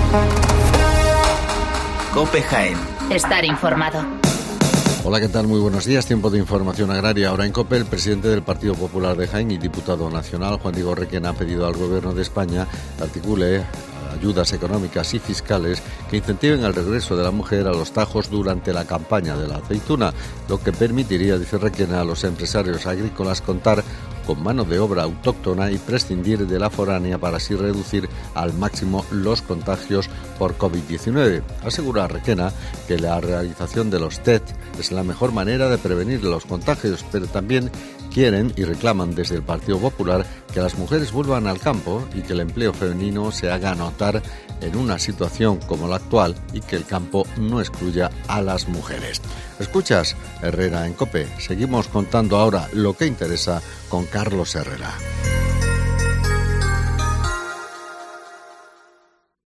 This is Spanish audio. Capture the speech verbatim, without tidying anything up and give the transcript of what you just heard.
COPE Jaén. Estar informado. Hola, ¿qué tal? Muy buenos días. Tiempo de información agraria. Ahora en COPE, el presidente del Partido Popular de Jaén y diputado nacional, Juan Diego Requena, ha pedido al Gobierno de España que articule ayudas económicas y fiscales que incentiven el regreso de la mujer a los tajos durante la campaña de la aceituna, lo que permitiría, dice Requena, a los empresarios agrícolas contar con mano de obra autóctona y prescindir de la foránea para así reducir al máximo los contagios por COVID diecinueve. Asegura Requena que la realización de los test es la mejor manera de prevenir los contagios, pero también quieren y reclaman desde el Partido Popular que las mujeres vuelvan al campo y que el empleo femenino se haga notar en una situación como la actual y que el campo no excluya a las mujeres. Escuchas Herrera en COPE. Seguimos contando ahora lo que interesa con Carlos Herrera.